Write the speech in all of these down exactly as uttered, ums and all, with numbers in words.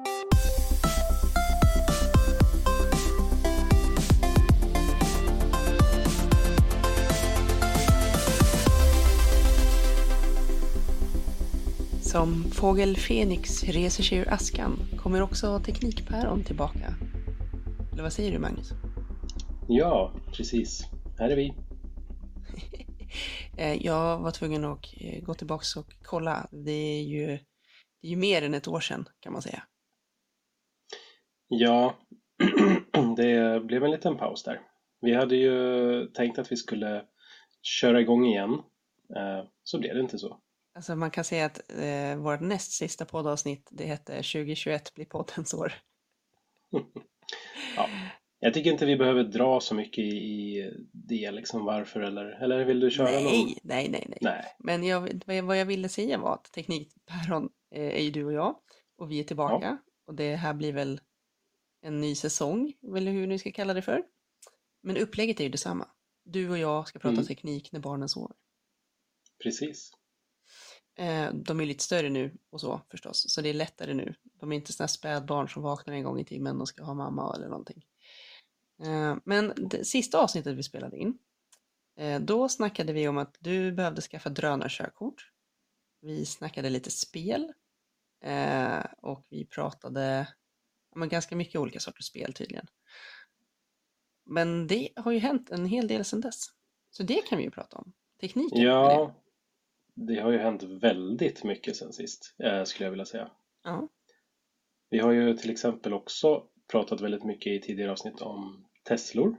Som fågel Fenix reser sig ur askan kommer också Teknikpäron tillbaka. Eller vad säger du, Magnus? Ja, precis. Här är vi. Jag var tvungen att gå tillbaka och kolla. Det är ju, det är ju mer än ett år sedan, kan man säga. Ja, det blev en liten paus där. Vi hade ju tänkt att vi skulle köra igång igen. Så blev det inte så. Alltså man kan säga att eh, vårt näst sista poddavsnitt, det hette tjugohundratjugoett blir poddens år. Ja, jag tycker inte vi behöver dra så mycket i det, liksom varför, eller, eller vill du köra nej, någon? Nej, nej, nej. nej. Men jag, vad jag ville säga var att Teknikpäron eh, är ju du och jag, och vi är tillbaka. Ja. Och det här blir väl en ny säsong, eller hur ni ska kalla det för. Men upplägget är ju detsamma. Du och jag ska prata mm. teknik när barnen sover. Precis. De är lite större nu och så förstås, så det är lättare nu. De är inte sådana spädbarn som vaknar en gång i timmen och ska ha mamma eller någonting. Men det sista avsnittet vi spelade in, då snackade vi om att du behövde skaffa drönarkörkort. Vi snackade lite spel och vi pratade om ganska mycket olika sorters spel tydligen. Men det har ju hänt en hel del sedan dess. Så det kan vi ju prata om. Tekniken. Ja. Det har ju hänt väldigt mycket sen sist, skulle jag vilja säga. Ja. Vi har ju till exempel också pratat väldigt mycket i tidigare avsnitt om Teslor.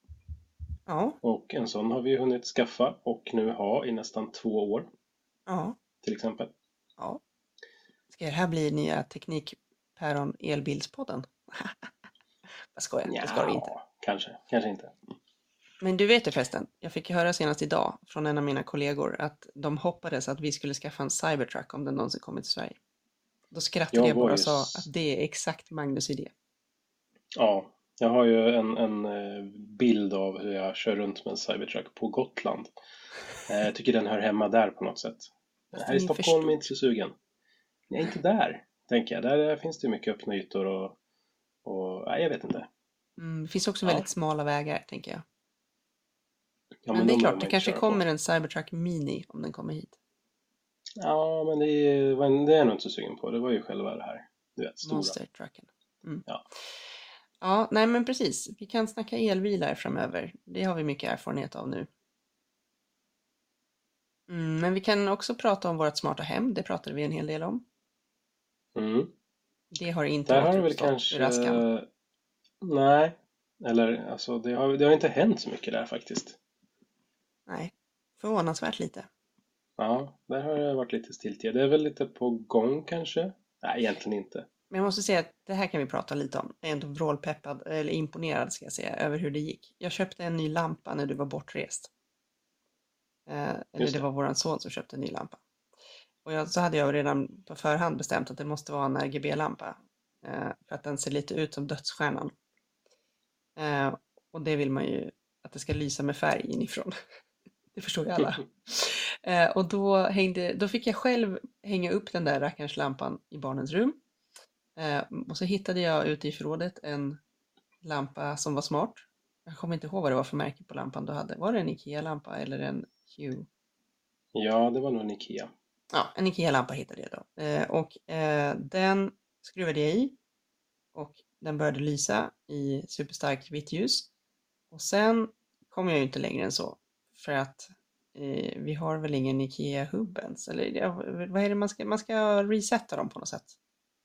Ja. Och en sån har vi hunnit skaffa och nu ha i nästan två år. Ja. Till exempel. Ja. Ska det här bli nya Teknikpäron elbilspodden? Vad skojar, ja, det ska det inte. Kanske, kanske inte. Men du vet det förresten, jag fick höra senast idag från en av mina kollegor att de hoppades att vi skulle skaffa en Cybertruck om den någonsin kommit till Sverige. Då skrattade jag, jag bara och sa att det är exakt Magnus idé. Ja, jag har ju en, en bild av hur jag kör runt med en Cybertruck på Gotland. Jag tycker den hör hemma där på något sätt. Här i Stockholm är inte så sugen. Nej, inte där, tänker jag. Där finns det mycket öppna ytor och, och nej, jag vet inte. Mm, det finns också ja. väldigt smala vägar, tänker jag. Ja, men, men det är klart, det kanske kommer på. en Cybertruck Mini om den kommer hit. Ja, men det är, det är jag nog inte så sugen på. Det var ju själva det här, du vet, stora. Monster-trucken. Mm. Ja. Ja, nej men precis. Vi kan snacka elbilar framöver. Det har vi mycket erfarenhet av nu. Mm, men vi kan också prata om vårt smarta hem. Det pratade vi en hel del om. Mm. Det har inte Där har det väl kanske... raskan. Nej, eller alltså det har, det har inte hänt så mycket där faktiskt. Nej, förvånansvärt lite. Ja, där har det varit lite stiltje. Det är väl lite på gång kanske? Nej, egentligen inte. Men jag måste säga att det här kan vi prata lite om. Jag är ändå vrålpeppad, eller imponerad ska jag säga, över hur det gick. Jag köpte en ny lampa när du var bortrest. Eh, eller det. det var våran son som köpte en ny lampa. Och jag, så hade jag redan på förhand bestämt att det måste vara en R G B-lampa. Eh, för att den ser lite ut som dödsstjärnan. Eh, och det vill man ju att det ska lysa med färg inifrån. Det förstår ju alla. eh, och då, hängde, då fick jag själv hänga upp den där rackarns lampan i barnens rum. Eh, och så hittade jag ute i förrådet en lampa som var smart. Jag kommer inte ihåg vad det var för märke på lampan du hade. Var det en Ikea-lampa eller en Hue? Ja, det var nog en Ikea. Ja, en Ikea-lampa hittade jag då. Eh, och eh, den skruvade jag i. Och den började lysa i superstarkt vitt ljus. Och sen kom jag ju inte längre än så. För att eh, vi har väl ingen Ikea-hub ens. Eller ja, vad är det man ska, man ska resetta dem på något sätt.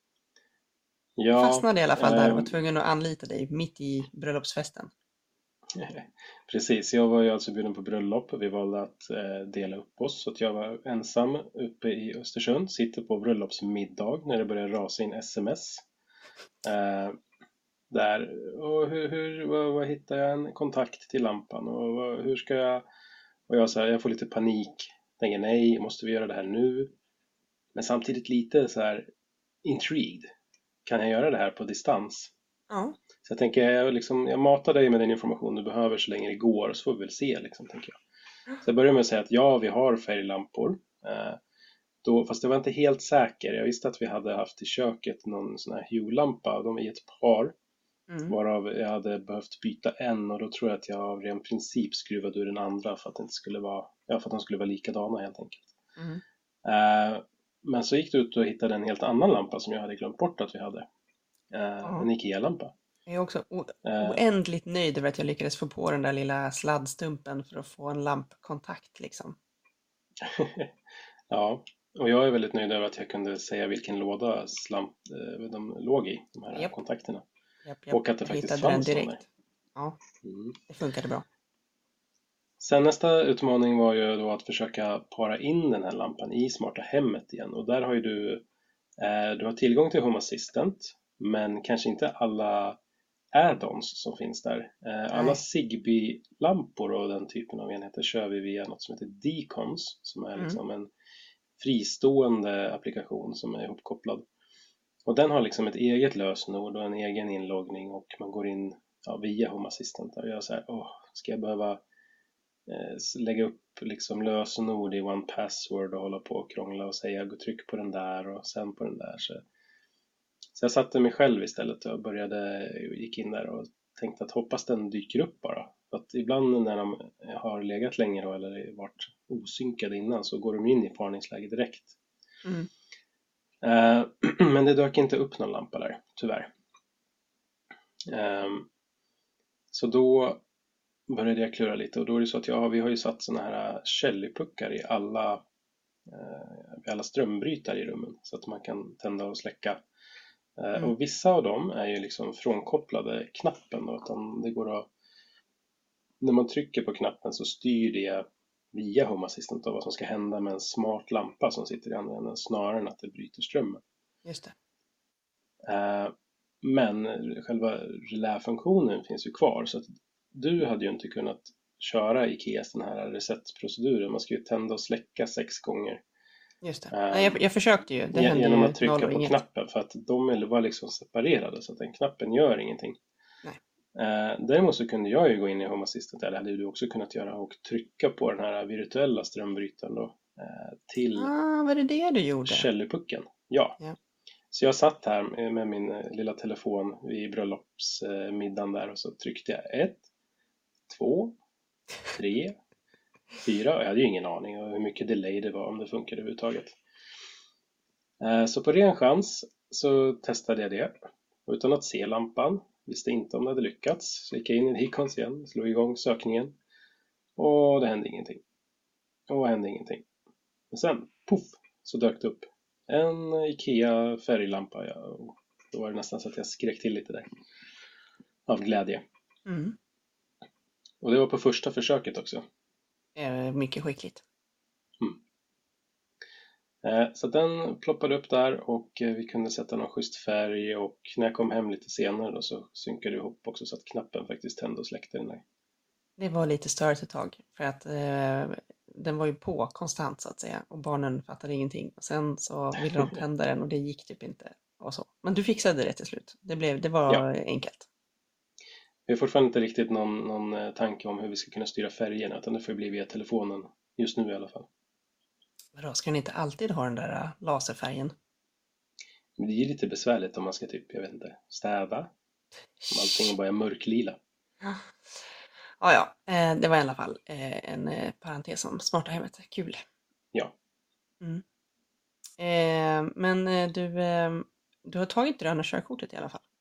Ja, jag fastnade i alla fall där och var tvungen att anlita dig mitt i bröllopsfesten. Precis, jag var ju alltså bjuden på bröllop och vi valde att eh, dela upp oss. Så att jag var ensam uppe i Östersund, sitter på bröllopsmiddag när det började rasa in sms. Eh, där, och hur, hur, vad, vad hittar jag en kontakt till lampan och vad, hur ska jag, och jag så här, jag får lite panik, tänker nej, måste vi göra det här nu? Men samtidigt lite så här intrigued, kan jag göra det här på distans? Ja. Så jag tänker, jag, liksom, jag matar dig med den information du behöver så länge det går, så får vi väl se liksom, tänker jag. Så jag börjar med att säga att ja, vi har färglampor. Eh, då, fast det var inte helt säker. Jag visste att vi hade haft i köket någon sån här Hue-lampa. De är i ett par. Mm. Varav jag hade behövt byta en. Och då tror jag att jag av ren princip skruvade ur den andra. För att, det inte skulle vara, ja, för att de skulle vara likadana helt enkelt. Mm. Uh, men så gick det ut och hittade en helt annan lampa som jag hade glömt bort att vi hade. Uh, en Ikea-lampa. Jag är också o- Uh, oändligt nöjd över att jag lyckades få på den där lilla sladdstumpen för att få en lampkontakt liksom. Ja, och jag är väldigt nöjd över att jag kunde säga vilken låda slamp, de låg i, de här Japp. kontakterna. Japp, japp. Och att det Jag faktiskt hittade den fanns någon där. direkt. Ja, Mm. det funkade bra. Sen nästa utmaning var ju då att försöka para in den här lampan i smarta hemmet igen. Och där har ju du, eh, du har tillgång till Home Assistant, men kanske inte alla add-ons som finns där. Eh, alla Zigbee-lampor och den typen av enheter kör vi via något som heter Decons, som är Mm. liksom en fristående applikation som är ihopkopplad. Och den har liksom ett eget lösenord och en egen inloggning, och man går in, ja, via Home Assistant och gör så här: åh, ska jag behöva eh, lägga upp liksom lösenord i one password och hålla på och krångla och säga gå tryck på den där och sen på den där. Så, så jag satte mig själv istället och började, gick in där och tänkte att hoppas den dyker upp bara. För att ibland när de har legat länge då, eller varit osynkade innan, så går de in i parningsläge direkt. Mm. Uh, men det dök inte upp någon lampa där, tyvärr. Um, så då började jag klura lite, och då är det så att jag, vi har ju satt såna här Shelly-puckar i alla, uh, alla strömbrytare i rummen, så att man kan tända och släcka. Uh, Mm. Och vissa av dem är ju liksom frånkopplade knappen då, utan det går att, när man trycker på knappen så styr det via Home Assistant då vad som ska hända med en smart lampa som sitter i andra änden, snarare än att det bryter strömmen. Just det. Uh, men själva reläfunktionen finns ju kvar, så att du hade ju inte kunnat köra Ikeas den här resetproceduren. Man ska ju tända och släcka sex gånger. Just det. Uh, Nej, jag, jag försökte ju. Det hände genom ju att trycka noll och på inget. knappen, för att de var liksom separerade, så att den knappen gör ingenting. Nej. Uh, däremot så kunde jag ju gå in i Home Assistant, eller hade du också kunnat göra, och trycka på den här virtuella strömbrytaren då, uh, till Ah, var det det du gjorde? Shelly-pucken. Ja. Ja. Så jag satt här med min lilla telefon i bröllopsmiddagen där, och så tryckte jag ett, två, tre, fyra, och jag hade ju ingen aning om hur mycket delay det var, om det funkade överhuvudtaget. Så på ren chans så testade jag det, och utan att se lampan, visste inte om det hade lyckats, så gick jag in i Decons igen, slog igång sökningen, och det hände ingenting. Och det hände ingenting. Men sen, puff, så dök det upp en Ikea färglampa, ja, och då var det nästan så att jag skrek till lite där av glädje. Mm. Och det var på första försöket också. Eh, mycket skickligt. Mm. Eh, så den ploppade upp där, och eh, vi kunde sätta någon schysst färg, och när jag kom hem lite senare då, så synkade det ihop också, så att knappen faktiskt tände och släckte den där. Det var lite störigt ett tag, för att eh, den var ju på konstant så att säga, och barnen fattade ingenting. Och sen så ville de tända den och det gick typ inte. Och så. Men du fixade det till slut. Det, blev, det var Ja. enkelt. Vi har fortfarande inte riktigt någon, någon tanke om hur vi ska kunna styra färgerna, utan det får bli via telefonen just nu i alla fall. Vadå, ska ni inte alltid ha den där äh, laserfärgen? Men det är ju lite besvärligt om man ska typ, jag vet inte, städa. Om allting bara är mörklila. Ja, ja, ja. Eh, det var i alla fall eh, en eh, parentes om smarta hemmet. Kul. Ja. Mm. Eh, men eh, du, eh, du har tagit gröna körkortet i alla fall.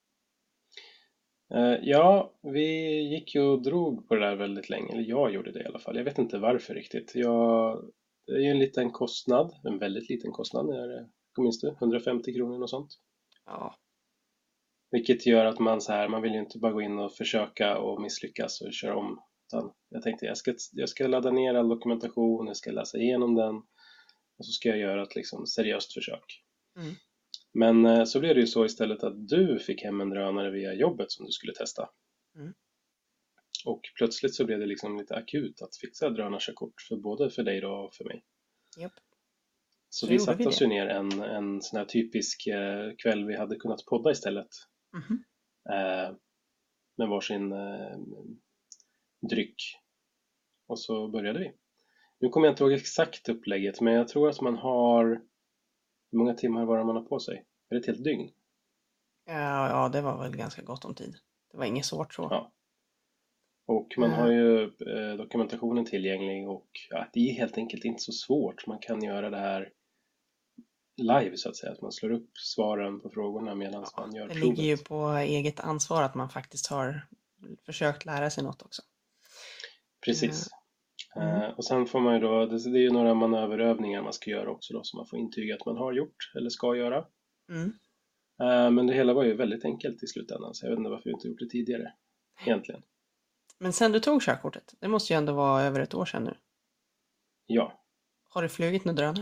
Uh, ja, vi gick ju och drog på det där väldigt länge. Eller jag gjorde det i alla fall. Jag vet inte varför riktigt. Jag, det är ju en liten kostnad. En väldigt liten kostnad. Är det, minns du? hundrafemtio kronor och sånt. Ja. Vilket gör att man så här, man vill ju inte bara gå in och försöka och misslyckas och köra om. Utan jag tänkte jag ska, jag ska ladda ner all dokumentation. Jag ska läsa igenom den. Och så ska jag göra ett liksom seriöst försök. Mm. Men så blev det ju så istället att du fick hem en drönare via jobbet som du skulle testa. Mm. Och plötsligt så blev det liksom lite akut att fixa drönarkörkort för både för dig då och för mig. Yep. Så, Så vi gjorde satte vi oss det. ju ner en, en sån här typisk eh, kväll vi hade kunnat podda istället. Mhm. Eh, med varsin eh, dryck. Och så började vi. Nu kommer jag inte ihåg exakt upplägget, men jag tror att man har Hur många timmar var det man har på sig? Är det ett helt dygn? Ja, ja, det var väl ganska gott om tid. Det var inget svårt så. Ja. Och man har Eh, ju eh, dokumentationen tillgänglig och ja, det är helt enkelt inte så svårt. Man kan göra det här live så att säga. Att man slår upp svaren på frågorna medan ja, man gör det ligger ju provet. på eget ansvar att man faktiskt har försökt lära sig något också. Eh, Precis. mm, Eh, och sen får man ju då, det, det är ju några manöverövningar man ska göra också då som man får intyga att man har gjort eller ska göra. mm. Eh, men det hela var ju väldigt enkelt i slutändan så jag vet inte varför jag inte gjort det tidigare egentligen. Men sen du tog körkortet, det måste ju ändå vara över ett år sedan nu. Ja. Har du flugit med drönare?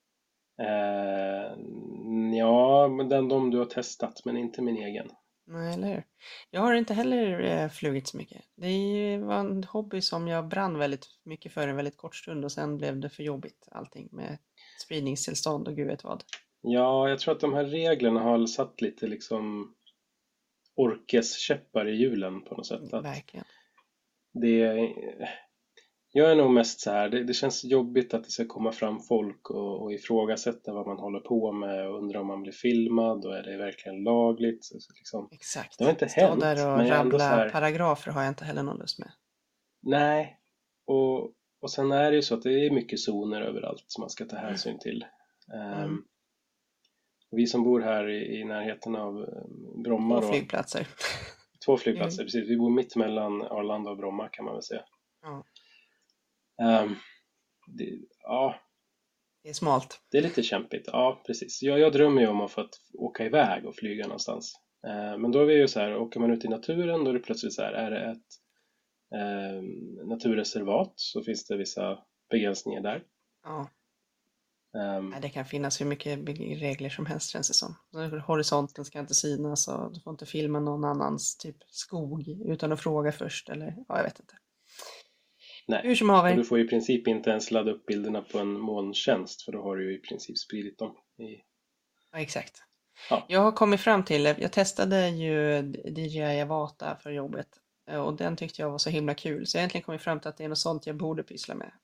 Eh, ja, men den de du har testat men inte min egen. Nej, eller hur? Jag har inte heller eh, flugit så mycket. Det var en hobby som jag brann väldigt mycket för en väldigt kort stund och sen blev det för jobbigt allting med spridningstillstånd och gud vet vad. Ja, jag tror att de här reglerna har satt lite liksom orkeskäppar i hjulen på något sätt. Att Verkligen. det, jag är nog mest så här, det, det känns jobbigt att det ska komma fram folk och, och ifrågasätta vad man håller på med och undra om man blir filmad och är det verkligen lagligt. Så, så liksom, Exakt. det har inte Stå hänt, där och men jag är ändå så rabbla här, paragrafer har jag inte heller någon lust med. nej. Och, och sen är det ju så att det är mycket zoner överallt som man ska ta hänsyn till. Mm. Um, vi som bor här i, i närheten av um, Bromma Två då, flygplatser. två flygplatser, precis. Vi bor mitt mellan Arlanda och Bromma kan man väl säga. Ja, Um, det, ja, det är smalt. det är lite kämpigt. Ja, precis. Jag, jag drömmer ju om att få att åka iväg och flyga någonstans. Uh, men då är vi ju så här, åker man ut i naturen då är det plötsligt så här, är det ett uh, naturreservat så finns det vissa begränsningar där. Ja. Um, Nej, det kan finnas hur mycket regler som helst känns det som. Horisonten ska inte synas och du får inte filma någon annans typ skog utan att fråga först eller ja, jag vet inte. nej, Hur som och haver. du får i princip inte ens ladda upp bilderna på en molntjänst för då har du ju i princip spridit dem. I... Ja, exakt. Ja. Jag har kommit fram till, jag testade ju D J I Avata för jobbet och den tyckte jag var så himla kul så jag har egentligen kommit fram till att det är något sånt jag borde pyssla med.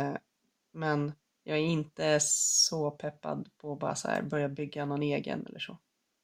Men jag är inte så peppad på att bara så här börja bygga någon egen eller så.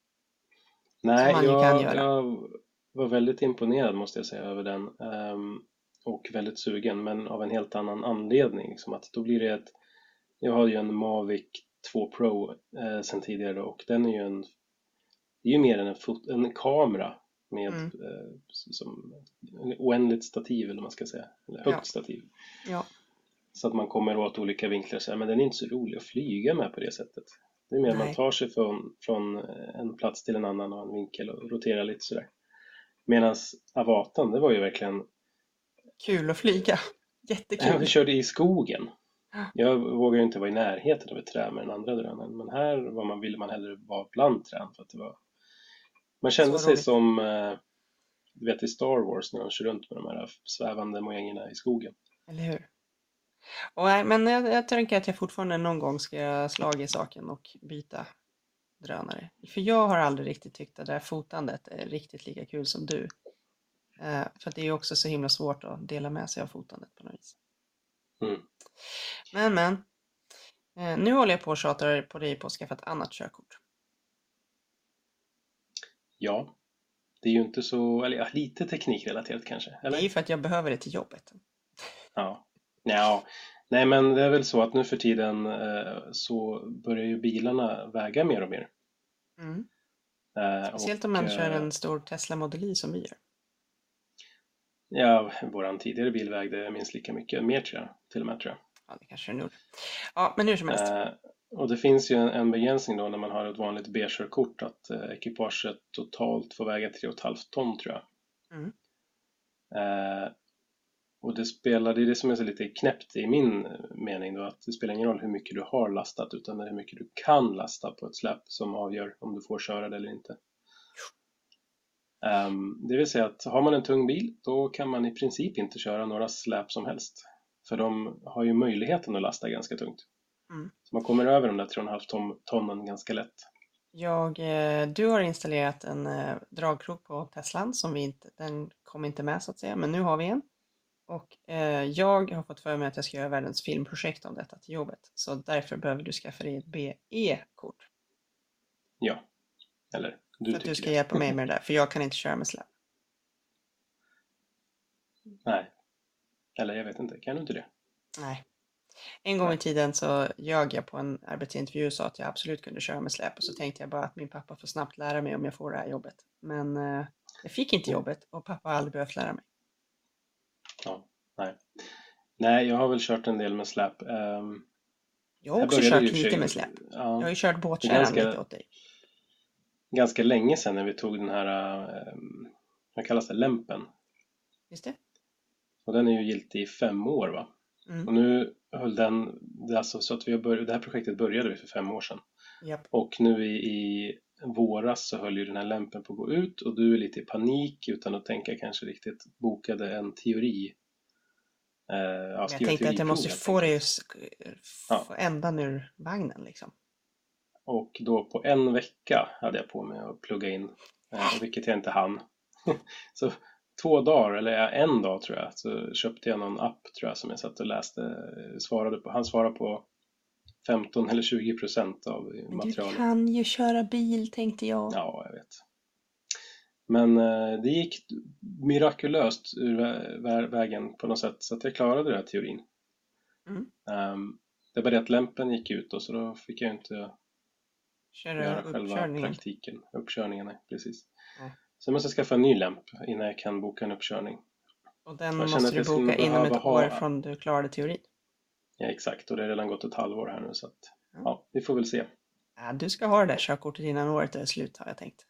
Nej, man ju kan jag, göra. jag var väldigt imponerad måste jag säga över den um, och väldigt sugen men av en helt annan anledning liksom att då blir det ett jag har ju en Mavic två Pro eh, sen tidigare och den är ju en det är ju mer än en, fot, en kamera med Mm. eh, som oändligt stativ eller vad man ska säga eller högt Ja. stativ. Ja. Så att man kommer åt olika vinklar så här, men den är inte så rolig att flyga med på det sättet. Det är mer Nej. man tar sig från, från en plats till en annan och en vinkel och roterar lite sådär. Medan Avatan, det var ju verkligen Kul att flyga. Jättekul. vi körde i skogen. Jag vågar ju inte vara i närheten av ett träd med den andra drönaren, men här var man, ville man hellre vara bland träd för att det var man kände Så sig roligt. som du vet i Star Wars när de kör runt med de här svävande mojängerna i skogen. Eller hur? Och, nej, men jag, jag tänker att jag fortfarande någon gång ska göra slag i saken och byta drönare. För jag har aldrig riktigt tyckt att det här fotandet är riktigt lika kul som du. Eh, för att det är ju också så himla svårt att dela med sig av fotandet på något vis. Mm. Men men. Eh, nu håller jag på och tjatar på dig på att skaffa ett annat körkort. Ja, det är ju inte så, eller ja, lite teknikrelaterat kanske, eller? Det är ju för att jag behöver det till jobbet. Ja. Ja, nej men det är väl så att nu för tiden eh, så börjar ju bilarna väga mer och mer. Mm. Eh, Speciellt och, om man kör eh, en stor Tesla Model Y som vi gör. Ja, våran tidigare bil vägde minst lika mycket, mer tror jag, till och med tror jag. Ja, det kanske är nog. Ja, men hur som helst. Eh, och det finns ju en, en begränsning då när man har ett vanligt B-körkort att eh, ekipaget totalt får väga tre komma fem ton tror jag. Mm. Eh, och det spelar, det är det som är så lite knäppt i min mening då, att det spelar ingen roll hur mycket du har lastat utan det är hur mycket du kan lasta på ett släp som avgör om du får köra det eller inte. Um, det vill säga att har man en tung bil då kan man i princip inte köra några släp som helst för de har ju möjligheten att lasta ganska tungt. Mm. Så man kommer över de där tre komma fem ton, tonnen ganska lätt. Jag, eh, du har installerat en eh, dragkrok på Teslan som vi inte, den kom inte med så att säga, men nu har vi en. Och eh, jag har fått för mig att jag ska göra världens filmprojekt om detta till jobbet. Så därför behöver du skaffa dig ett B E-kort. Ja, eller du För att du tycker ska det. hjälpa mig med det där, för jag kan inte köra med släp. Nej, eller jag vet inte, kan du inte det? Nej. En gång i Nej. tiden så ljög jag på en arbetsintervju och sa att jag absolut kunde köra med släp. Och så tänkte jag bara att min pappa får snabbt lära mig om jag får det här jobbet. Men eh, jag fick inte jobbet och pappa har aldrig behövt lära mig. Ja, nej. Nej, jag har väl kört en del med släp. Um, Jag har här också började kört det i och för lite sig, med släp. Jag har ja, ju kört det är båtkärran lite ganska, åt dig. ganska länge sedan när vi tog den här, um, vad kallas det, lämpen. Just det? Och den är ju giltig i fem år va? Mm. Och nu höll den, det är alltså så att vi har börjat, det här projektet började vi för fem år sedan. Japp. Och nu i, i våras så höll ju den här lämpen på att gå ut och du är lite i panik utan att tänka kanske riktigt bokade en teori. Eh, ja, Men jag skriva tänkte att jag teoriprov måste helt få dig enkelt. att Ja. få ändan ur vagnen liksom. Och då på en vecka hade jag på mig att plugga in, eh, vilket jag inte hann. Så två dagar, eller ja, en dag tror jag, så köpte jag någon app tror jag som jag satt och läste, svarade på. Han svarade på femton eller tjugo procent av Men materialet. du kan ju köra bil tänkte jag. Ja, jag vet. Men eh, det gick mirakulöst ur vä- vä- vägen på något sätt så att jag klarade den här teorin. Mm. Um, det var det att lämpen gick ut och så då fick jag inte Köra göra själva uppkörningen. praktiken, uppkörningen, nej, precis. Nej. Så jag måste skaffa en ny lämp innan jag kan boka en uppkörning. Och den Jag känner måste att du jag skulle boka nog inom behöva ett ha- år från du klarade teorin. Ja, exakt, och det har redan gått ett halvår här nu så att Ja. ja, vi får väl se. Ja, du ska ha det där körkortet innan året är slut har jag tänkt.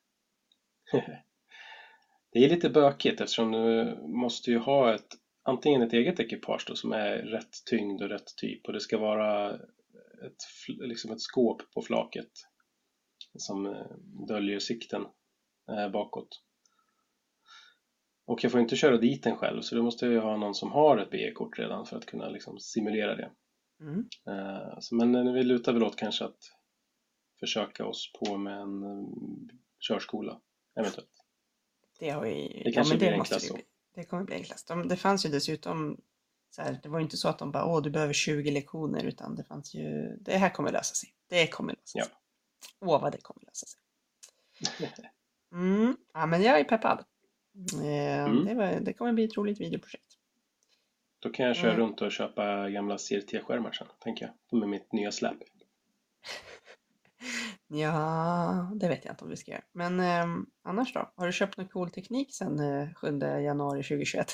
Det är lite bökigt eftersom du måste ju ha ett antingen ett eget ekipage då, som är rätt tyngd och rätt typ och det ska vara ett, fl- liksom ett skåp på flaket som eh, döljer sikten eh, bakåt. Och jag får inte köra dit den själv så då måste jag ju ha någon som har ett B E-kort redan för att kunna liksom simulera det. Mm. Eh, så, men eh, vi lutar väl åt kanske att försöka oss på med en eh, körskola eventuellt. Det har ju... Det kanske men blir det enklast måste så. det bli. Det kommer bli enklast. De, det fanns ju dessutom så här, det var ju inte så att de bara åh du behöver tjugo lektioner utan det fanns ju det här kommer lösa sig. Det kommer lösa Ja. sig. Åh vad det kommer lösa sig. Mm. Ja men jag är peppad. Eh, Mm. det, var, det kommer bli ett roligt videoprojekt. Då kan jag köra Mm. runt och köpa gamla C R T-skärmar sen, tänker jag. Med mitt nya släp. Ja, det vet jag inte om vi ska göra. Men eh, annars då? Har du köpt någon cool teknik sedan eh, sjunde januari tjugohundratjugoett?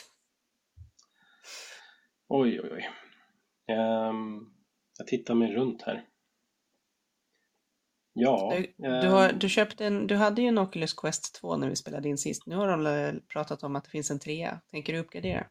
Oj, oj, oj. Ehm, jag tittar mig runt här. Ja. Du, du, ehm, har, du, köpte en, du hade ju en Oculus Quest två när vi spelade in sist. Nu har de eh, pratat om att det finns en trea. Tänker du uppgradera?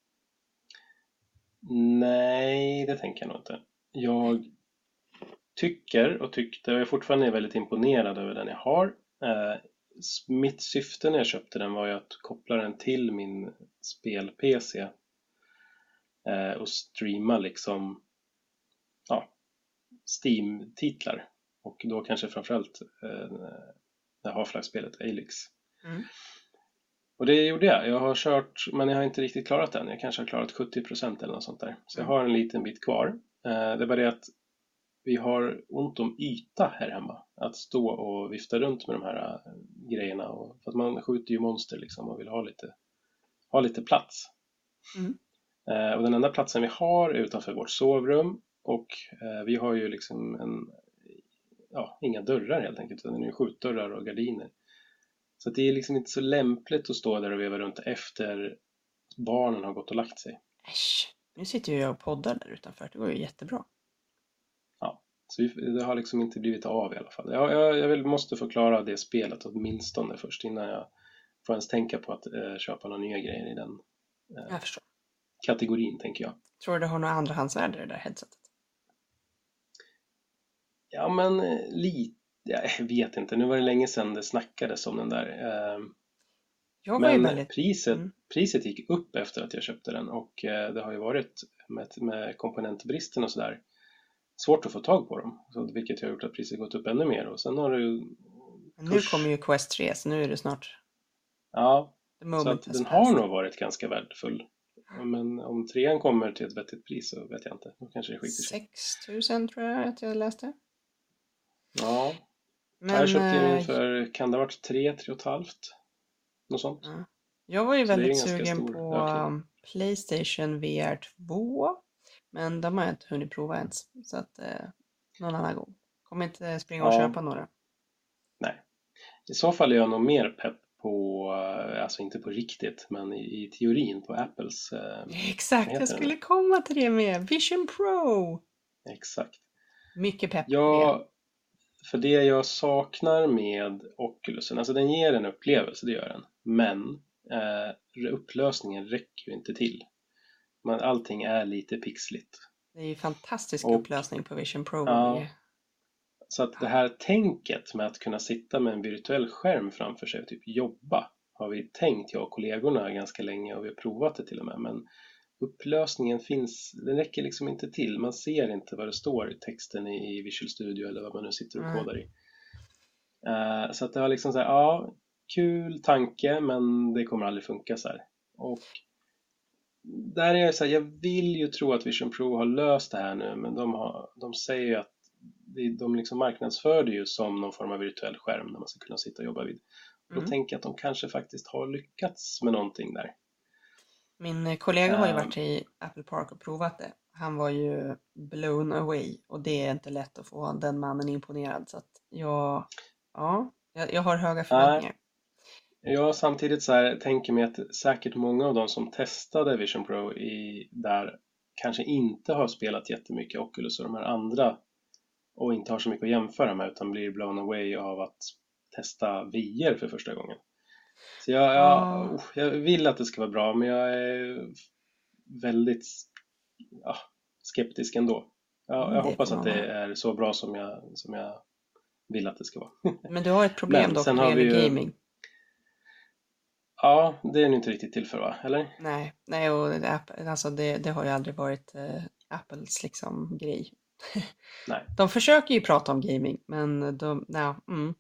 Nej, det tänker jag nog inte. Jag tycker och tyckte, och jag är fortfarande väldigt imponerad över den jag har. Eh, mitt syfte när jag köpte den var ju att koppla den till min spel-P C eh, och streama liksom ja, Steam-titlar och då kanske framförallt eh, det Half-Life-spelet Alyx. Mm. Och det gjorde jag. Jag har kört, men jag har inte riktigt klarat den. Jag kanske har klarat sjuttio procent eller något sånt där. Så jag Mm. har en liten bit kvar. Eh, det är bara det att vi har ont om yta här hemma. Att stå och vifta runt med de här äh, grejerna. Och, för att man skjuter ju monster liksom och vill ha lite, ha lite plats. Mm. Eh, och den enda platsen vi har är utanför vårt sovrum. Och eh, vi har ju liksom en, ja, inga dörrar helt enkelt. Utan det är skjutdörrar och gardiner. Så att det är liksom inte så lämpligt att stå där och veva runt efter barnen har gått och lagt sig. Äsch, nu sitter ju jag och poddar där utanför. Det går ju jättebra. Ja, så vi, det har liksom inte blivit av i alla fall. Jag, jag, jag vill, måste förklara det spelet åtminstone först innan jag får ens tänka på att eh, köpa några nya grejer i den eh, Jag förstår. kategorin, tänker jag. Tror du det har några andrahandsvärde det där headsetet? Ja, men eh, lite, jag vet inte. Nu var det länge sedan det snackades om den där. Eh, Jag var ju men väldigt... priset, Mm. priset gick upp efter att jag köpte den och eh, det har ju varit med, med komponentbristen och sådär svårt att få tag på dem, så, vilket har gjort att priset gått upp ännu mer och sen har det ju Men nu kommer ju Quest tre så nu är det snart ja, the så moment att has den har passed. nog varit ganska värdefull Men om trean kommer till ett vettigt pris så vet jag inte. Då kanske det skiter sig. sex tusen tror jag att jag läste. Ja, jag Men köpte min eh, för, kan det ha varit tre, tre och ett halvt? Något sånt. ja. Jag var ju Så det är en väldigt ganska sugen stor på ökning. um, PlayStation V R två. Men de har jag inte hunnit prova ens. Så att eh, någon annan gång. Kommer inte springa och Ja, köpa några. nej. I så fall är jag nog mer pepp på, eh, alltså inte på riktigt, men i, i teorin på Apples, eh, vad Exakt, jag heter den skulle nu? komma till det med. Vision Pro! Exakt. Mycket pepp på det. Ja, för det jag saknar med Oculusen, alltså den ger en upplevelse, det gör den. Men eh, upplösningen räcker ju inte till. Man, allting är lite pixligt. Det är ju fantastisk Och upplösning på Vision Pro. ja, så att det här tänket med att kunna sitta med en virtuell skärm framför sig och typ jobba har vi tänkt, jag och kollegorna, ganska länge och vi har provat det till och med. Men upplösningen finns, den räcker liksom inte till. Man ser inte vad det står i texten i Visual Studio eller vad man nu sitter och Mm. kodar i. Uh, så att det var liksom så här, ja, kul tanke, men det kommer aldrig funka så här. Och där är jag så här, jag vill ju tro att Vision Pro har löst det här nu, men de, har, de säger ju att de, de liksom marknadsför det ju som någon form av virtuell skärm när man ska kunna sitta och jobba vid. Och då Mm. tänker jag att de kanske faktiskt har lyckats med någonting där. Min kollega har ju Uh, varit i Apple Park och provat det. Han var ju blown away och det är inte lätt att få den mannen imponerad. Så att jag, ja, jag, jag har höga förväntningar. Jag samtidigt så här, tänker mig att säkert många av de som testade Vision Pro i, där kanske inte har spelat jättemycket Oculus och de här andra och inte har så mycket att jämföra med utan blir blown away av att testa V R för första gången. Så jag, jag, Ah. jag vill att det ska vara bra, men jag är väldigt ja, skeptisk ändå. Jag, jag hoppas att det är så bra som jag, som jag vill att det ska vara. Men du har ett problem men dock sen när det har vi gäller ju, gaming. Ja, det är nu inte riktigt till för, va? Eller? Nej, nej och det, alltså det, det har ju aldrig varit eh, Apples liksom grej. Nej. De försöker ju prata om gaming, men de, nej, mm.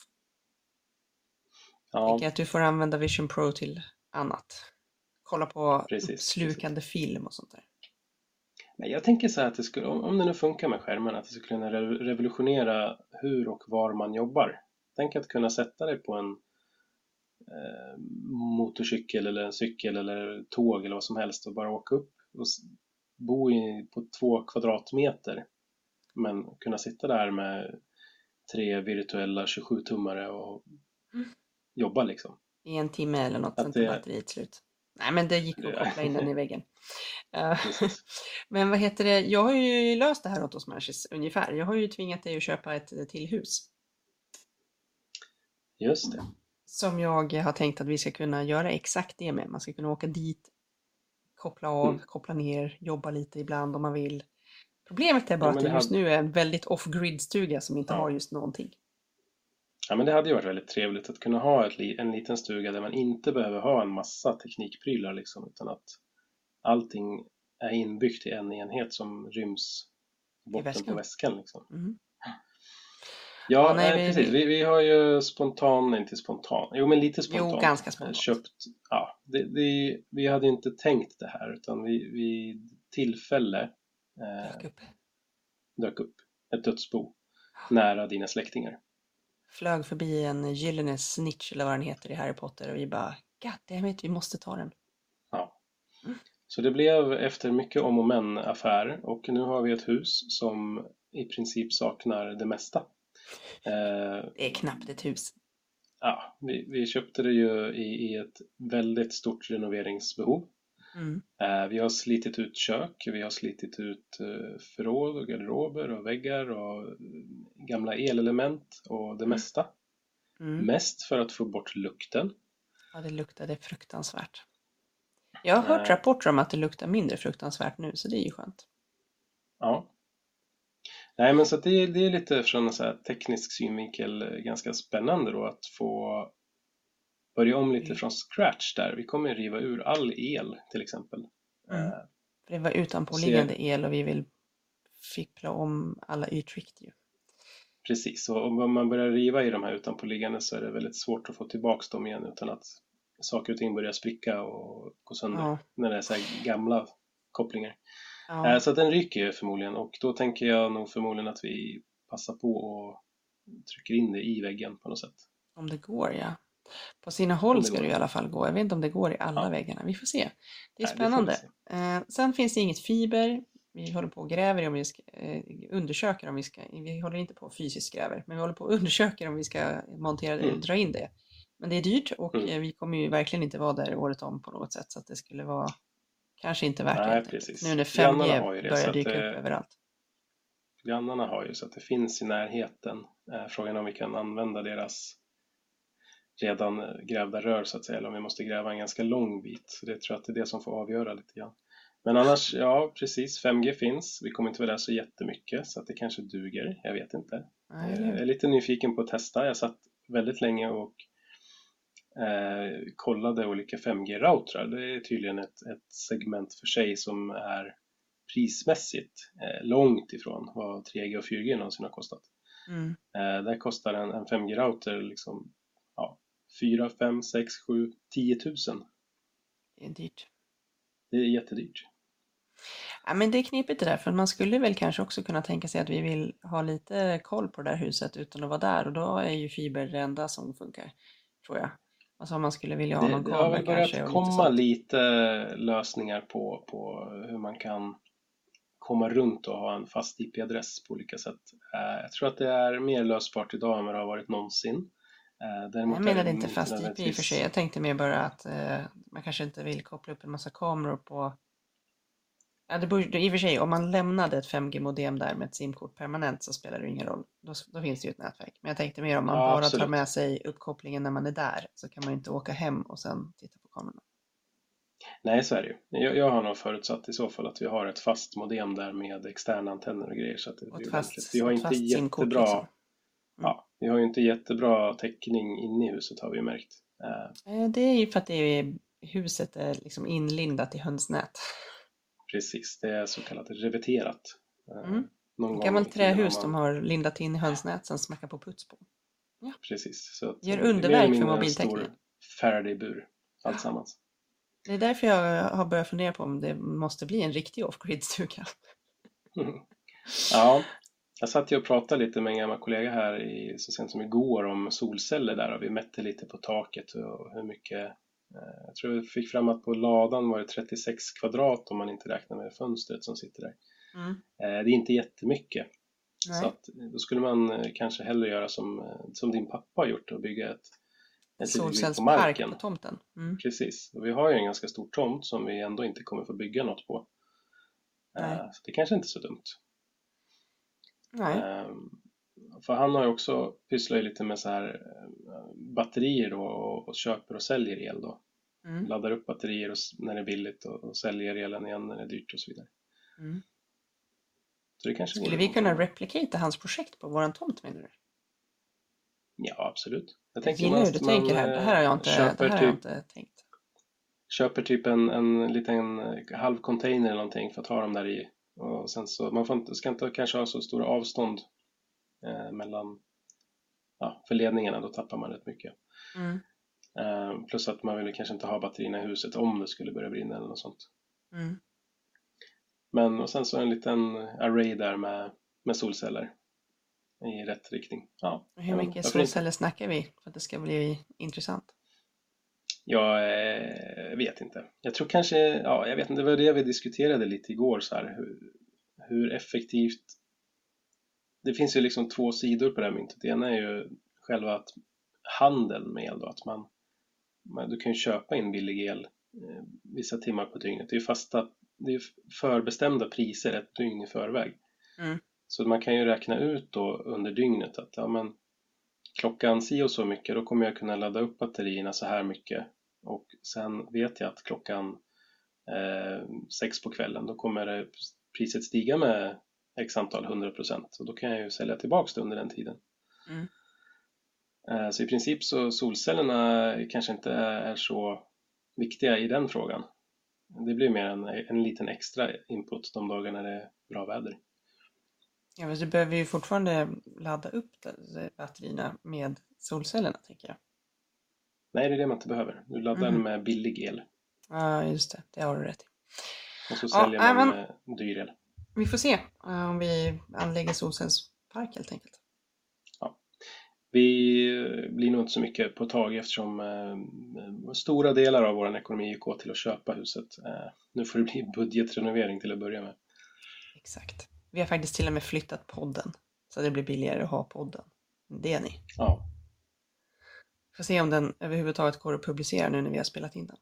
Ja. Tänker att du får använda Vision Pro till annat. Kolla på precis, uppslukande precis. film och sånt där. Nej, jag tänker så här att det skulle, om det nu funkar med skärmen, att det skulle kunna revolutionera hur och var man jobbar. Tänk att kunna sätta dig på en eh, motorcykel eller en cykel eller tåg eller vad som helst och bara åka upp och bo i, på två kvadratmeter. Men kunna sitta där med tre virtuella tjugosju-tummare och mm. jobba liksom. I en timme eller något, sen det... tar batteriet slut. Nej, men det gick att koppla in den i väggen. Men vad heter det? Jag har ju löst det här åt oss Smashes ungefär. Jag har ju tvingat dig att köpa ett till hus. Just det. Som jag har tänkt att vi ska kunna göra exakt det med. Man ska kunna åka dit, koppla av, mm. koppla ner, jobba lite ibland om man vill. Problemet är bara ja, att det just hade... nu är en väldigt off-grid stuga som inte ja. har just någonting. Ja, men det hade ju varit väldigt trevligt att kunna ha ett, en liten stuga där man inte behöver ha en massa teknikprylar liksom, utan att allting är inbyggt i en enhet som ryms i botten väskan. På väskan liksom. Mm. Ja, ja nej, nej, vi, precis. Vi, vi har ju spontan, inte spontan, jo men lite spontant. Jo, ganska spontant. Köpt, ja, det, det, vi hade inte tänkt det här utan vi, vi tillfälle eh, dök, upp. dök upp ett dödsbo nära dina släktingar. Flög förbi en gyllene snitch eller vad den heter i Harry Potter och vi bara, goddammit, vi måste ta den. Ja. Mm. Så det blev efter mycket om och men affär och nu har vi ett hus som i princip saknar det mesta. Det är knappt ett hus. Ja, vi, vi köpte det ju i, i ett väldigt stort renoveringsbehov. Mm. Vi har slitit ut kök, vi har slitit ut förråd och garderober och väggar och gamla elelement och det mesta. Mm. Mest för att få bort lukten. Ja, det luktade fruktansvärt. Jag har hört äh... rapporter om att det luktar mindre fruktansvärt nu, så det är ju skönt. Ja. Nej, men så att det, det är lite från en så här teknisk synvinkel ganska spännande då att få börja om lite mm. från scratch där. Vi kommer riva ur all el till exempel. Mm. För det var utanpåliggande se... el och vi vill fippla om alla ytskikt ju. Precis, och om man börjar riva i de här utanpåliggande så är det väldigt svårt att få tillbaka dem igen utan att saker och ting börjar spricka och gå sönder Ja, när det är så här gamla kopplingar. Eh, ja, Så att den ryker ju förmodligen, och då tänker jag nog förmodligen att vi passar på och trycker in det i väggen på något sätt. om det går, ja. På sina Om håll det ska det går. i alla fall gå. Jag vet inte om det går i alla Ja, väggarna. Vi får se. Det är nej, det får vi spännande. se. Eh, sen finns det inget fiber. Vi håller på och gräver i om vi ska, eh, undersöker om vi ska, vi håller inte på och fysiskt gräver, men vi håller på och undersöker om vi ska montera, Mm, dra in det. Men det är dyrt och mm. eh, vi kommer ju verkligen inte vara där året om på något sätt, så att det skulle vara kanske inte värt det Nej, helt enkelt. Nu precis. när Grannarna fem G har ju det, så börjar att dyka upp det, överallt. grannarna har ju så att det finns i närheten. Eh, frågan är om vi kan använda deras redan grävda rör så att säga, eller om vi måste gräva en ganska lång bit. Så det tror jag att det är det som får avgöra lite grann. Men annars, ja precis, fem G finns. Vi kommer inte vara där så jättemycket, så att det kanske duger. Jag vet inte. Nej, Jag eller hur? är lite nyfiken på att testa. Jag satt väldigt länge och eh, kollade olika fem G-routrar. Det är tydligen ett, ett segment för sig som är prismässigt eh, långt ifrån vad tre G och fyra G någonsin har kostat. Mm, Eh, där kostar en, en fem G-router liksom, ja, fyra, fem, sex, sju, tio tusen. det är dyrt. Det är jättedyrt. Ja, men det är knepigt det där, för man skulle väl kanske också kunna tänka sig att vi vill ha lite koll på det där huset utan att vara där, och då är ju fiber det enda som funkar, tror jag. Alltså om man skulle vilja ha Det, någon det har kamera väl börjat kanske och lite komma sånt. lite lösningar på, på hur man kan komma runt och ha en fast I P-adress på olika sätt. Eh, jag tror att det är mer lösbart idag än vad det har varit någonsin. Eh, Nej, jag däremot är menade det inte inte fast I P i och för sig, nödvändigtvis. jag tänkte mer bara att eh, man kanske inte vill koppla upp en massa kameror på. Ja, det borde, i och för sig, om man lämnade ett fem G-modem där med ett SIM-kort permanent så spelar det ingen roll. Då, då finns det ju ett nätverk. Men jag tänkte mer om man Ja, bara tar absolut. med sig uppkopplingen när man är där, så kan man ju inte åka hem och sen titta på kamerorna. Nej, så är det ju. Jag, jag har nog förutsatt i så fall att vi har ett fast modem där med externa antenner och grejer så att det Och ett blir ordentligt. Vi fast, har ett inte fast SIM-kort liksom. jättebra, Mm. ja, vi har ju inte jättebra täckning inne i huset har vi märkt. Eh, Eh, Det är ju för att det är, huset är liksom inlindat i hönsnät. precis, det är så kallat reverterat. Eh, Mm. någon Ett gång gammalt i tiden har trähus de man, har lindat in i hönsnät sen smackar på puts på. Ja. precis, så att Gör eh, det är mer eller underverk för mindre en mobiltäckningen. stor Faraday-bur Ja. alltsammans. Det är därför jag har börjat fundera på om det måste bli en riktig off-grid-stuga. Ja, jag satt ju och pratade lite med en gammal kollega här i, så sent som igår om solceller där och vi mätte lite på taket och hur mycket. eh, Jag tror vi fick fram att på ladan var det trettiosex kvadrat om man inte räknar med fönstret som sitter där. Mm. Eh, Det är inte jättemycket. Så Nej, att då skulle man eh, kanske hellre göra som, eh, som din pappa har gjort och bygga ett, ett litet grid på solcellspark på marken. tomten. Mm. Precis, och vi har ju en ganska stor tomt som vi ändå inte kommer få bygga något på. Nej, Eh, Så det kanske inte är så dumt. nej. Ehm, För han har ju också pysslat lite med så här eh, batterier då, och, och köper och säljer el då. Mm. Laddar upp batterier och, s- när det är billigt och, och säljer elen igen när det är dyrt och så vidare. Mm. Så det kanske Skulle vore vi kunna någonting. replicata hans projekt på våran tomt, menar du? Ja, absolut. Jag Jag tänker gillar man, hur du man tänker här. Det här har jag eh, inte, det köper här har jag typ, inte tänkt. köper typ en, en liten eh, halv container eller någonting för att ha dem där i. Och sen så, man får inte, ska inte kanske ha så stora avstånd eh, mellan ja, förledningarna, då tappar man rätt mycket. Mm. Eh, plus att man vill kanske inte ha batterierna i huset om det skulle börja brinna eller något sånt. Mm. Men och sen så en liten array där med, med solceller i rätt riktning. Ja, Hur ja, men mycket varför inte? solceller snackar vi för att det ska bli intressant? Jag eh, vet inte. Jag tror kanske, ja, jag vet inte, det var det vi diskuterade lite igår så här, hur, hur effektivt. Det finns ju liksom två sidor på det här myntet. Det ena är ju själva att handeln med el då, att man, man du kan ju köpa in billig el eh, vissa timmar på dygnet. Det är ju fasta, det är förbestämda priser ett dygn i förväg. Mm. Så man kan ju räkna ut då under dygnet att ja, men klockan si och så mycket, då kommer jag kunna ladda upp batterierna så här mycket. Och sen vet jag att klockan eh, sex på kvällen, då kommer det, priset stiga med x antal hundra procent. Och då kan jag ju sälja tillbaks det under den tiden. Mm. Eh, så i princip så solcellerna kanske inte är så viktiga i den frågan. Det blir mer en, en liten extra input de dagarna det är bra väder. Ja, men du behöver ju fortfarande ladda upp det- batterierna med solcellerna, tänker jag. Nej, det är det man inte behöver. Du laddar den Mhm. med billig el. Ja, just det. Det har du rätt i. Och så Ja, säljer nej, man men med dyr el. vi får se eh, om vi anlägger solcellspark helt enkelt. Ja. Vi blir nog inte så mycket på tag eftersom eh, stora delar av vår ekonomi gick åt till att köpa huset. Eh, nu får det bli budgetrenovering till att börja med. Exakt. Vi har faktiskt till och med flyttat podden. Så det blir billigare att ha podden. Det är ni. Ja, Får se om den överhuvudtaget går att publicera nu när vi har spelat in den.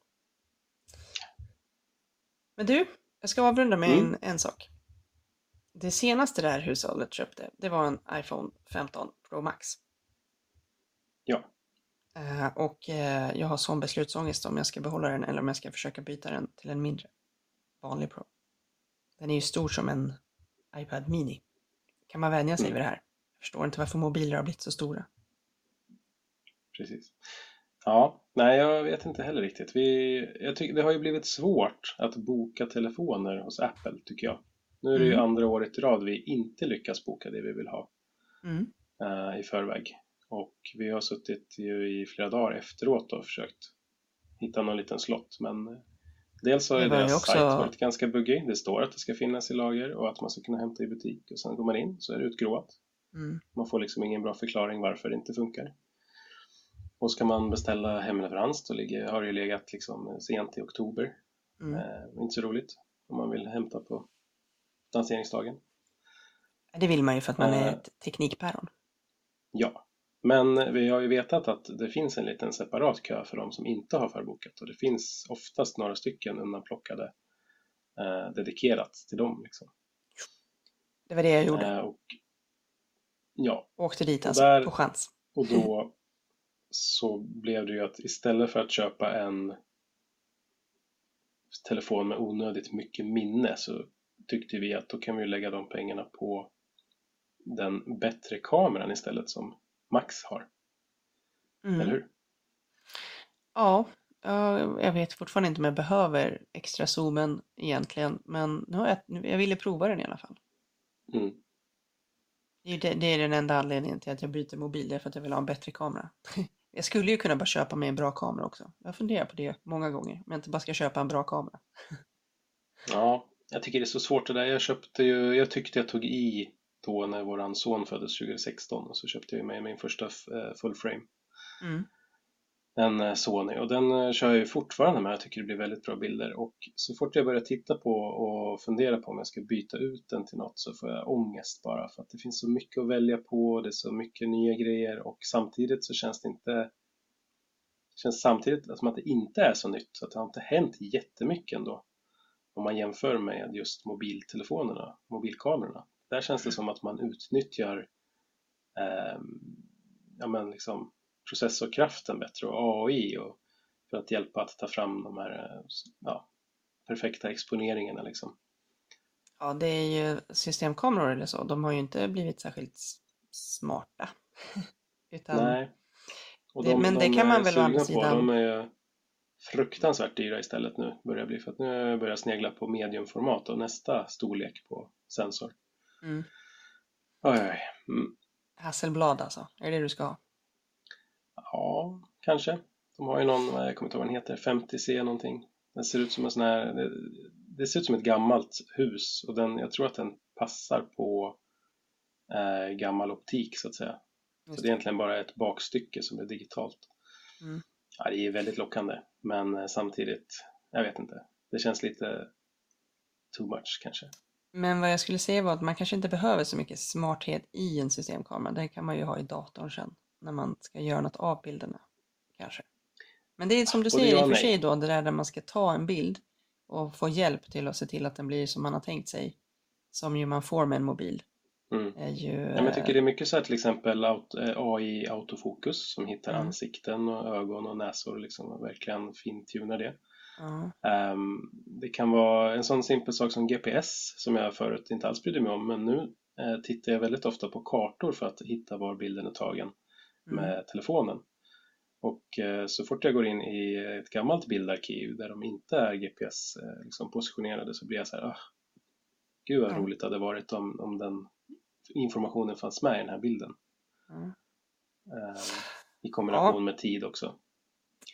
Men du, jag ska avrunda med mm. en, en sak. Det senaste det här hushållet köpte, det var en iPhone femton Pro Max. Ja. Eh, och eh, jag har sån beslutsångest om jag ska behålla den eller om jag ska försöka byta den till en mindre. Vanlig Pro. Den är ju stor som en iPad Mini. Kan man vänja sig Mm. vid det här? Jag förstår inte varför mobiler har blivit så stora. Precis. Ja, nej jag vet inte heller riktigt. Vi, jag tycker, det har ju blivit svårt att boka telefoner hos Apple tycker jag. Nu är det ju Mm. andra året i rad vi inte lyckas boka det vi vill ha Mm. eh, i förväg. Och vi har suttit ju i flera dagar efteråt och försökt hitta någon liten slott. Men eh, dels har Det ju var ju deras också- sajt varit ganska buggig. Det står att det ska finnas i lager och att man ska kunna hämta i butik. Och sen går man in så är det utgrovat. Mm. Man får liksom ingen bra förklaring varför det inte funkar. Och ska man beställa hemleverans då ligger, har det ju legat liksom sent i oktober. Mm. Eh, inte så roligt om man vill hämta på lanseringsdagen. Det vill man ju för att man är Eh. ett teknikpäron. Ja, men vi har ju vetat att det finns en liten separat kö för de som inte har förbokat. Och det finns oftast några stycken undanplockade eh, dedikerat till dem. Liksom. Det var det jag gjorde. Eh, och, ja, Åkte dit och alltså, där- på chans. och då så blev det ju att istället för att köpa en telefon med onödigt mycket minne så tyckte vi att då kan vi lägga de pengarna på den bättre kameran istället som Max har. Mm. Eller hur? Ja, ja, jag vet fortfarande inte om jag behöver extra zoomen egentligen. Men nu har jag, nu- jag ville prova den i alla fall. Mm. Det är, det, det är den enda anledningen till att jag byter mobil. Det är för att jag vill ha en bättre kamera. Jag skulle ju kunna bara köpa mig en bra kamera också. Jag funderar på det många gånger. Men jag inte bara ska köpa en bra kamera. Ja, jag tycker det är så svårt det där. Jag köpte ju, jag tyckte jag tog i då när våran son föddes tjugo sexton och så köpte jag mig min första eh, full frame. Mm. En eh, Sony och den eh, kör jag ju fortfarande med. Jag tycker det blir väldigt bra bilder och så fort jag börjar titta på och fundera på om jag ska byta ut den till något så får jag ångest bara för att det finns så mycket att välja på, det är så mycket nya grejer och samtidigt så känns det inte det känns samtidigt som att det inte är så nytt så att det har inte hänt jättemycket ändå om man jämför med just mobiltelefonerna, mobilkamerorna. Där känns det som att man utnyttjar eh, ja men liksom processorkraften bättre och A I och för att hjälpa att ta fram de här ja, perfekta exponeringarna liksom. Ja, det är ju systemkameror eller så. De har ju inte blivit särskilt s- smarta. Utan, Nej. Och det- de, men de det kan man är väl å andra sugna på, sidan- de är fruktansvärt dyra istället nu börjar bli för att nu börjar jag snegla på mediumformat och nästa storlek på sensor. mm, Oj, oj. Mm. Hasselblad alltså. Är det det du ska ha? Ja, kanske. De har ju någon, jag kommer inte ihåg vad den heter, femtio C någonting. Den ser ut som en sån här, det, det ser ut som ett gammalt hus och den, jag tror att den passar på eh, gammal optik så att säga. Just Så det är egentligen bara ett bakstycke som är digitalt. Mm. Ja, det är väldigt lockande, men eh, samtidigt, jag vet inte. Det känns lite too much kanske. Men vad jag skulle säga var att man kanske inte behöver så mycket smarthet i en systemkamera. Det kan man ju ha i datorn sen. När man ska göra något av bilderna. Kanske. Men det är som du Både säger ja i och och för nej. sig då. Det där där man ska ta en bild. Och få hjälp till att se till att den blir som man har tänkt sig. Som ju man får med en mobil. Mm. Är ju... Ja, men jag tycker det är mycket så här till exempel aut- eh, A I autofokus som hittar Mm. ansikten och ögon och näsor liksom och verkligen fintunar det. Ja. Um, det kan vara en sån simpel sak som G P S som jag förut inte alls brydde mig om men nu eh, tittar jag väldigt ofta på kartor för att hitta var bilden är tagen Mm. med telefonen. Och eh, så fort jag går in i ett gammalt bildarkiv där de inte är G P S eh, liksom positionerade så blir jag så här, ah, gud vad Ja. roligt det hade varit om, om den informationen fanns med i den här bilden. Ja. Eh, I kombination med tid också.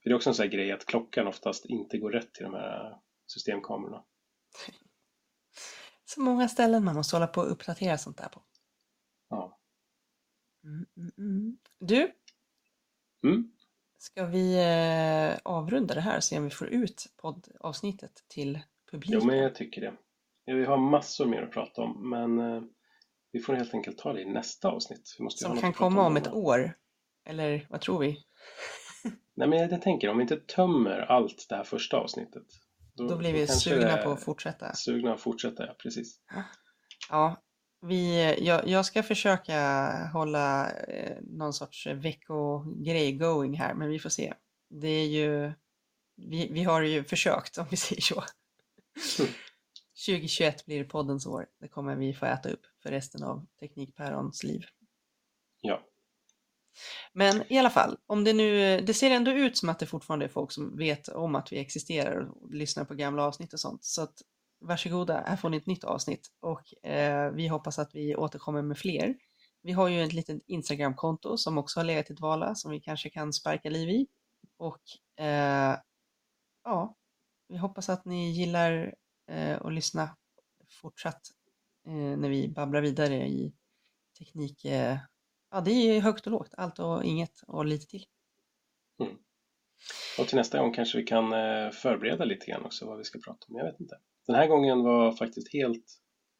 För det är också en sån här grej att klockan oftast inte går rätt till de här systemkamerorna. Så många ställen man måste hålla på och uppdatera sånt där på. Ja. Mm, mm, mm. Du, Mm. ska vi eh, avrunda det här och se om vi får ut poddavsnittet till publiken? Jo, men jag tycker det. Ja, vi har massor mer att prata om, men eh, vi får helt enkelt ta det i nästa avsnitt. Vi måste Som ha något kan att prata komma om ett innan. år. Eller vad tror vi? Nej, men jag tänker, om vi inte tömmer allt det här första avsnittet. Då blir vi kanske sugna det- på att fortsätta. Sugna att fortsätta, ja, precis. Ja, vi, jag, jag ska försöka hålla eh, någon sorts veckogrej going här, men vi får se. Det är ju, vi, vi har ju försökt, om vi säger så. Mm. tjugohundratjugoett blir det poddens år. Det kommer vi få äta upp för resten av Teknikpärons liv. Ja. Men i alla fall, om det nu, det ser ändå ut som att det fortfarande är folk som vet om att vi existerar och lyssnar på gamla avsnitt och sånt. Så att varsågoda, här får ni ett nytt avsnitt och eh, vi hoppas att vi återkommer med fler. Vi har ju ett litet Instagram-konto som också har legat i dvala som vi kanske kan sparka liv i. Och eh, ja, vi hoppas att ni gillar eh, att lyssna fortsatt eh, när vi babblar vidare i teknik. Eh, ja, det är högt och lågt, allt och inget och lite till. Mm. Och till nästa gång kanske vi kan eh, förbereda lite grann också vad vi ska prata om. Jag vet inte. Den här gången var faktiskt helt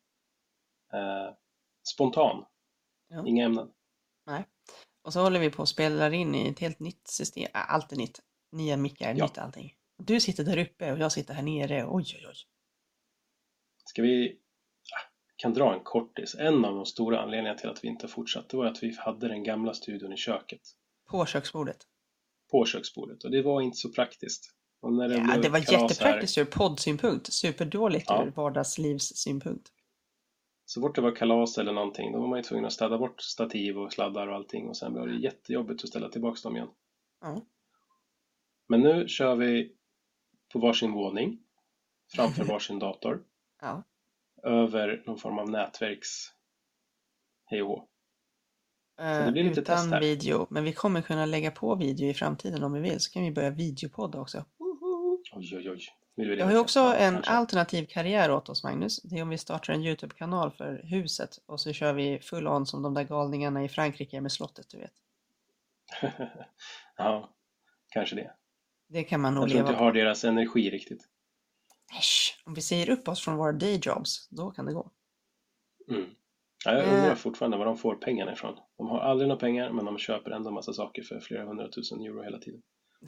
eh, spontan. Ja. Inga ämnen. Nej. Och så håller vi på och spelar in i ett helt nytt system. Äh, allt är nytt. Nya mickar, Ja. nytt allting. Du sitter där uppe och jag sitter här nere. Oj, oj, oj. Ska vi ah, kan dra en kortis. En av de stora anledningarna till att vi inte fortsatte var att vi hade den gamla studion i köket. På köksbordet. På köksbordet. Och det var inte så praktiskt. Och när det, Ja, blev det var kalas jättepraktiskt här, ur poddsynpunkt. Superdåligt Ja. ur vardagslivssynpunkt. så fort det var kalas eller någonting, då var man ju tvungen att städa bort stativ och sladdar och allting. Och sen blev det jättejobbigt att ställa tillbaka dem igen. Ja. Men nu kör vi på varsin våning. Framför varsin dator. Ja. Över någon form av nätverks hej och hå. Eh, det blir lite test utan här. video. Men vi kommer kunna lägga på video i framtiden om vi vill. Så kan vi börja videopodda också. Woho! Oj, oj, oj. Vill vi Jag har ju det också testa, en kanske? alternativ karriär åt oss, Magnus. Det är om vi startar en YouTube-kanal för huset och så kör vi full on som de där galningarna i Frankrike med slottet, du vet. Ja, kanske det. Det kan man nog Jag tror leva inte jag har deras energi riktigt. på. Äsch, om vi säger upp oss från våra dayjobs, då kan det gå. Mm. Ja, jag Eh. undrar fortfarande var de får pengarna ifrån. De har aldrig några pengar, men de köper ändå massa saker för flera hundratusen euro hela tiden.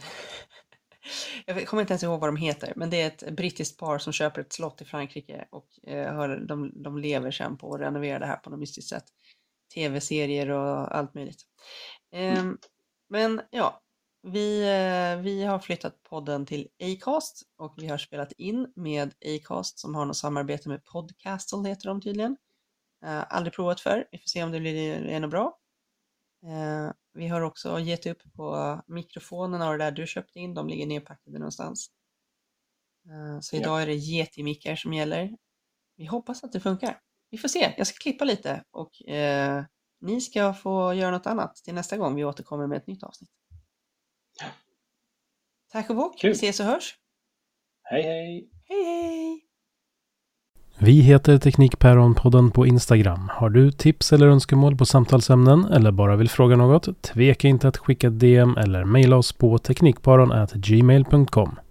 Jag kommer inte ens ihåg vad de heter, men det är ett brittiskt par som köper ett slott i Frankrike och eh, har, de, de lever sen på att renovera det här på något mystiskt sätt. Tv-serier och allt möjligt. Eh, men ja, vi, eh, vi har flyttat podden till Acast och vi har spelat in med Acast som har något samarbete med Podcastle, heter de tydligen. Eh, aldrig provat för, vi får se om det blir är något bra. Eh, vi har också gett upp på mikrofonerna och det där du köpte in, de ligger nedpackade någonstans. Eh, så Ja. idag är det Yeti-mickar som gäller. Vi hoppas att det funkar. Vi får se, jag ska klippa lite och eh, ni ska få göra något annat till nästa gång vi återkommer med ett nytt avsnitt. Tack och bock, Kul. vi ses och hörs. Hej, hej! Hej hej! Vi heter Teknikpäron-podden på Instagram. Har du tips eller önskemål på samtalsämnen eller bara vill fråga något? Tveka inte att skicka ett D M eller mejla oss på teknikparon at gmail punkt com.